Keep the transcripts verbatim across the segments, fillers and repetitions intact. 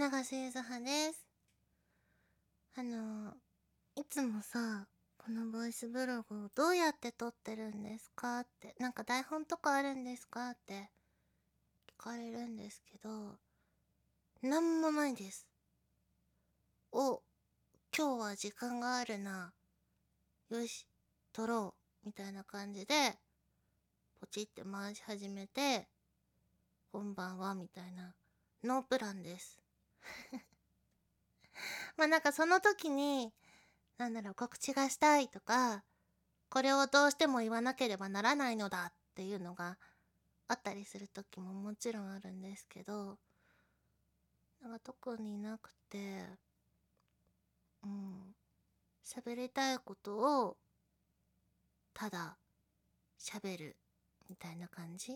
永瀬ゆずはです。あの、いつもさ、このボイスブログをどうやって撮ってるんですかって、なんか台本とかあるんですかって聞かれるんですけど、なんもないです。お、今日は時間があるな。よし、撮ろう。みたいな感じで、ポチって回し始めて、こんばんは、みたいな、ノープランです。まあなんかその時に、なんだろう、告知がしたいとか、これをどうしても言わなければならないのだっていうのがあったりする時ももちろんあるんですけど、なんか特になくて、うん、喋りたいことをただ喋るみたいな感じ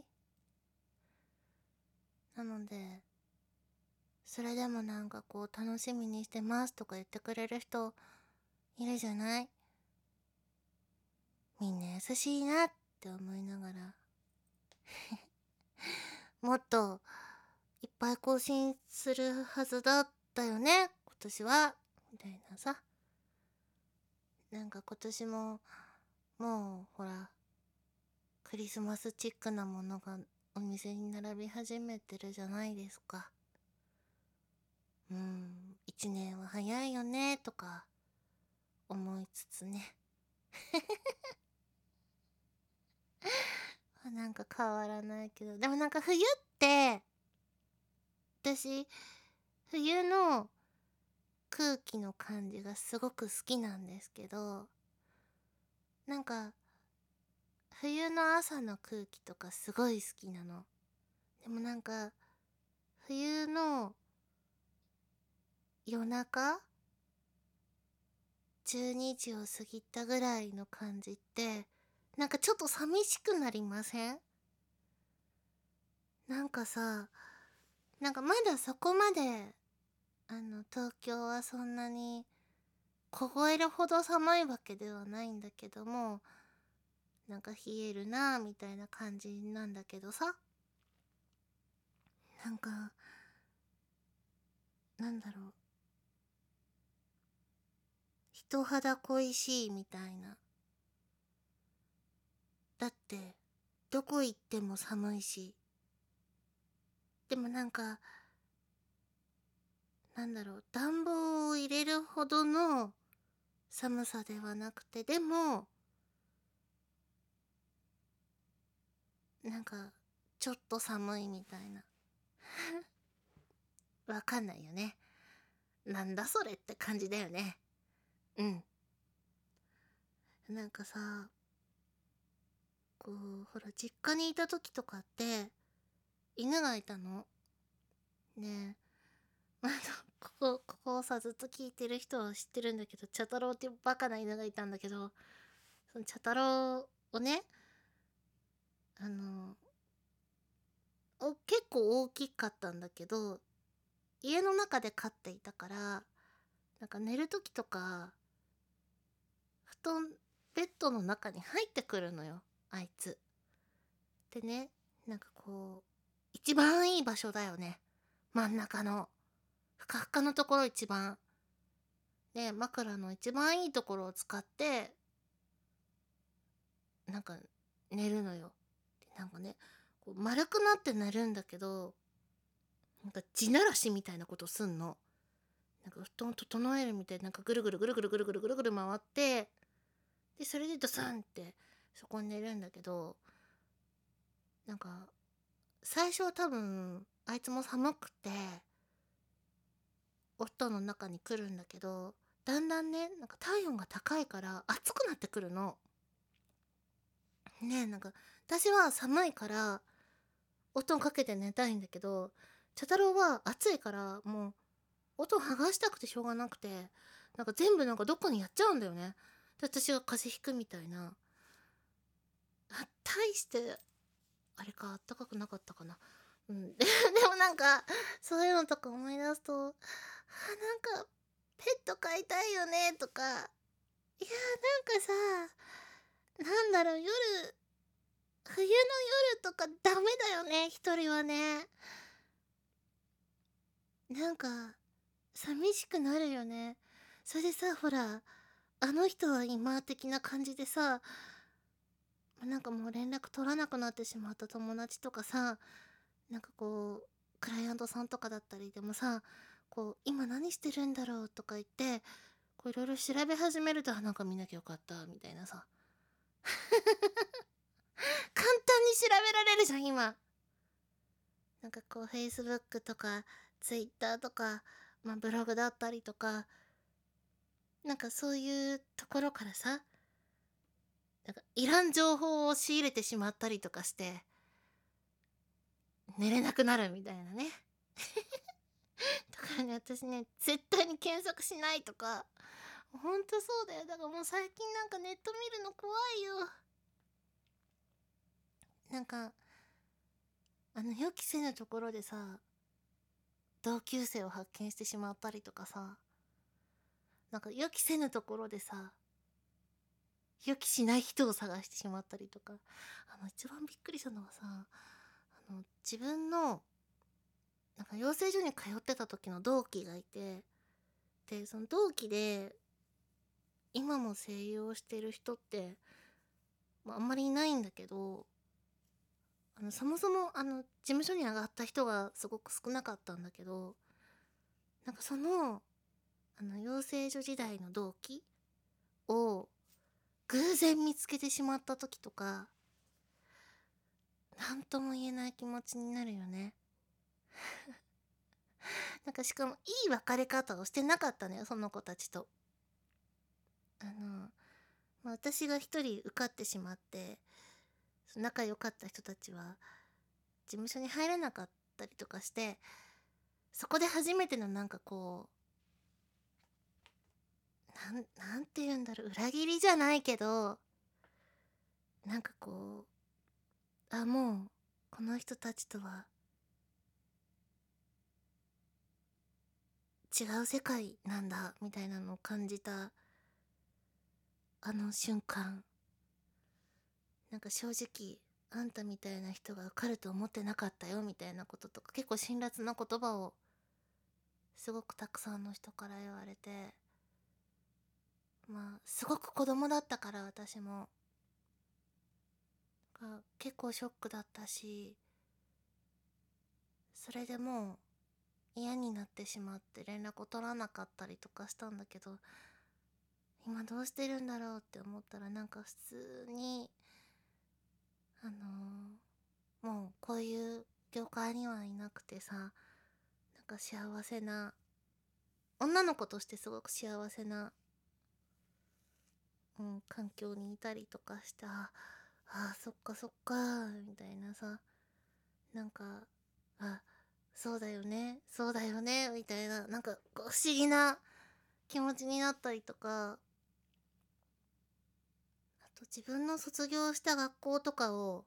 なので、それでもなんかこう楽しみにしてますとか言ってくれる人いるじゃない。みんな優しいなって思いながらもっといっぱい更新するはずだったよね今年はみたいなさ。なんか今年ももうほらクリスマスチックなものがお店に並び始めてるじゃないですか。うん、一年は早いよねとか思いつつねなんか変わらないけど、でもなんか冬って私冬の空気の感じがすごく好きなんですけど、なんか冬の朝の空気とかすごい好きなの。でもなんか冬の夜中じゅうにじを過ぎたぐらいの感じってなんかちょっと寂しくなりません？なんかさ、なんかまだそこまであの東京はそんなに凍えるほど寒いわけではないんだけども、なんか冷えるなぁみたいな感じなんだけどさ、なんかなんだろう、人肌恋しいみたいな。だってどこ行っても寒いし、でもなんかなんだろう、暖房を入れるほどの寒さではなくて、でもなんかちょっと寒いみたいなわかんないよね。なんだそれって感じだよね。うん。なんかさ、こうほら実家にいた時とかって犬がいたのね。えここここをさずっと聞いてる人は知ってるんだけど、茶太郎っていうバカな犬がいたんだけど、その茶太郎をね、あのお結構大きかったんだけど、家の中で飼っていたから、なんか寝る時とか布団ベッドの中に入ってくるのよあいつ。でね、なんかこう一番いい場所だよね、真ん中のふかふかのところ一番で、枕の一番いいところを使ってなんか寝るのよ。でなんかね、こう丸くなって寝るんだけど、なんか地ならしみたいなことすんの。なんか布団を整えるみたいな、なんかぐるぐるぐるぐるぐるぐるぐるぐる回って、でそれでドスンってそこに寝るんだけど、なんか最初は多分あいつも寒くてお布団の中に来るんだけど、だんだんね、なんか体温が高いから暑くなってくるのね。えなんか私は寒いからお布団かけて寝たいんだけど、茶太郎は暑いからもうお布団剥がしたくてしょうがなくて、なんか全部なんかどっかにやっちゃうんだよね。で私が風邪ひくみたいな。あ大してあれか、あったかくなかったかな。うん、ででもなんかそういうのとか思い出すと、あなんかペット飼いたいよねとか、いやなんかさ、なんだろう、夜冬の夜とかダメだよね一人はね。なんか寂しくなるよね。それでさ、ほら、あの人は今的な感じでさ、なんかもう連絡取らなくなってしまった友達とかさ、なんかこう、クライアントさんとかだったりでもさ、こう、今何してるんだろうとか言って、こういろいろ調べ始めると、あ、なんか見なきゃよかった、みたいなさ。簡単に調べられるじゃん、今。なんかこう、Facebook とか、Twitter とか、まあブログだったりとか、なんかそういうところからさ、なんかいらん情報を仕入れてしまったりとかして、寝れなくなるみたいなね。だからね、私ね、絶対に検索しないとか、ほんとそうだよ。だからもう最近なんかネット見るの怖いよ。なんか、あの予期せぬところでさ、同級生を発見してしまったりとかさ、なんか予期せぬところでさ、予期しない人を探してしまったりとか、あの一番びっくりしたのはさ、あの自分のなんか養成所に通ってた時の同期がいて、でその同期で今も声優をしてる人って、まあ、あんまりいないんだけど、あのそもそもあの事務所に上がった人がすごく少なかったんだけど、なんかそのあの養成所時代の同期を偶然見つけてしまった時とか、なんとも言えない気持ちになるよね。なんかしかもいい別れ方をしてなかったのよ、その子たちと。あの、まあ、私が一人受かってしまって、仲良かった人たちは事務所に入れなかったりとかして、そこで初めてのなんかこう、なん、なんて言うんだろう、裏切りじゃないけど、なんかこう、あ、もう、この人たちとは違う世界なんだ、みたいなのを感じた、あの瞬間。なんか正直、あんたみたいな人が受かると思ってなかったよ、みたいなこととか、結構辛辣な言葉を、すごくたくさんの人から言われて、まあ、すごく子供だったから私も、が結構ショックだったし、それでもう嫌になってしまって連絡を取らなかったりとかしたんだけど、今どうしてるんだろうって思ったら、なんか普通に、あのーもうこういう業界にはいなくてさ、なんか幸せな、女の子としてすごく幸せな、うん、環境にいたりとかして、ああ、そっかそっか、みたいなさ、なんか、あ、そうだよね、そうだよね、みたいな、なんかこう不思議な気持ちになったりとか、あと自分の卒業した学校とかを、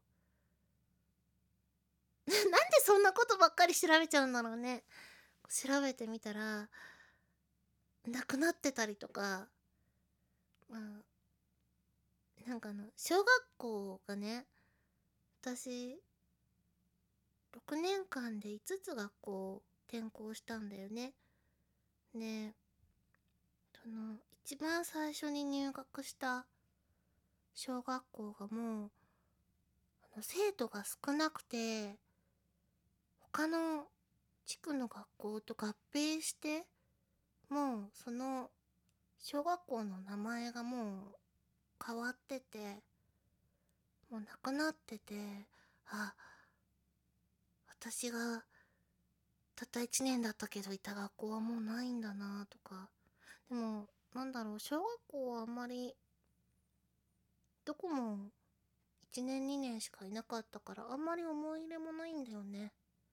なんでそんなことばっかり調べちゃうんだろうね。調べてみたら、なくなってたりとか、まあ、なんかあの、小学校がね、私、ろくねんかんでいつつ学校転校したんだよね。で、その、一番最初に入学した小学校がもう、あの生徒が少なくて、他の地区の学校と合併して、もうその小学校の名前がもう変わってて、もうなくなってて、あ、私がたったいちねんだったけどいた学校はもうないんだなとか。でも、なんだろう、小学校はあんまり、どこもいちねんにねんしかいなかったから、あんまり思い入れもないんだよね。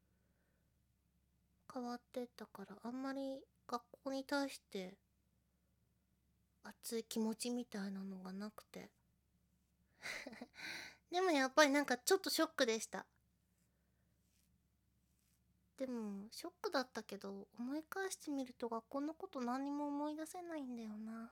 変わってったから、あんまり学校に対して熱い気持ちみたいなのがなくて。でもやっぱりなんかちょっとショックでした。でも、ショックだったけど、思い返してみると学校のこと何にも思い出せないんだよな。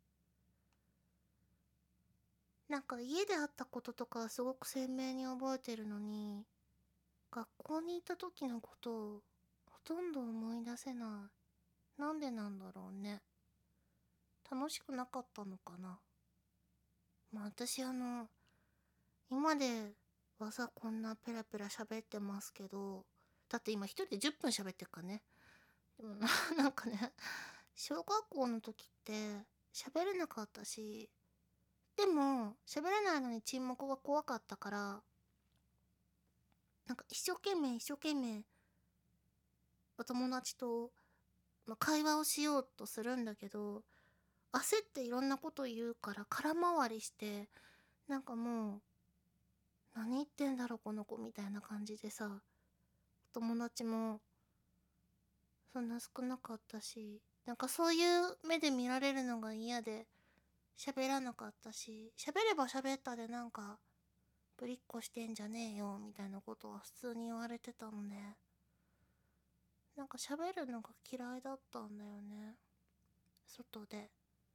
なんか家であったこととかはすごく鮮明に覚えてるのに、学校にいた時のことをほとんど思い出せない。 なんでなんだろうね。楽しくなかったのかな。まあ私あの、今ではさ、こんなペラペラ喋ってますけど、だって今一人でじゅっぷん喋ってるからね。でもな、なんかね、小学校の時って喋れなかったし、でも喋れないのに沈黙が怖かったから、なんか一生懸命一生懸命お友達と、まあ、会話をしようとするんだけど、焦っていろんなこと言うから空回りして、なんかもう、何言ってんだろうこの子みたいな感じでさ、お友達もそんな少なかったし、なんかそういう目で見られるのが嫌で喋らなかったし、喋れば喋ったでなんかぶりっこしてんじゃねえよみたいなことは普通に言われてたので、なんか喋るのが嫌いだったんだよね、外で。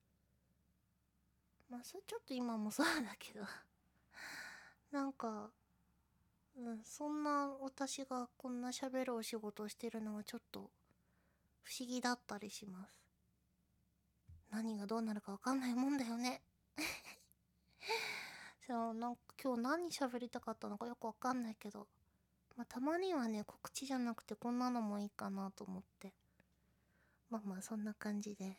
まあそれちょっと今もそうだけどなんか、うん、そんな私がこんな喋るお仕事をしてるのはちょっと不思議だったりします。何がどうなるかわかんないもんだよねじゃあなんか今日何喋りたかったのかよくわかんないけど、まあたまにはね、告知じゃなくてこんなのもいいかなと思って、まあまあそんな感じで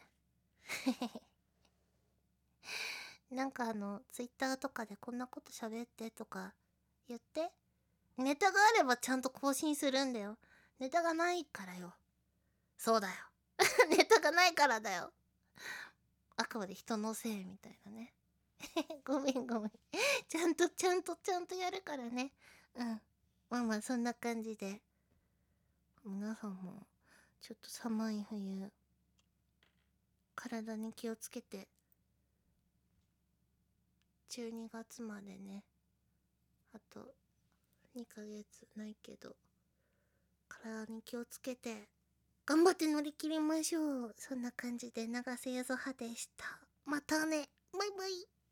なんかあのツイッターとかでこんなこと喋ってとか言って、ネタがあればちゃんと更新するんだよ。ネタがないからよ。そうだよネタがないからだよ。あくまで人のせいみたいなねごめんごめんちゃんとちゃんとちゃんとやるからね。うん。まあまあそんな感じで、皆さんもちょっと寒い冬、体に気をつけて、じゅうにがつまでね、あとにかげつないけど、体に気をつけて頑張って乗り切りましょう。そんな感じで長瀬ゆずはでした。またね。バイバイ。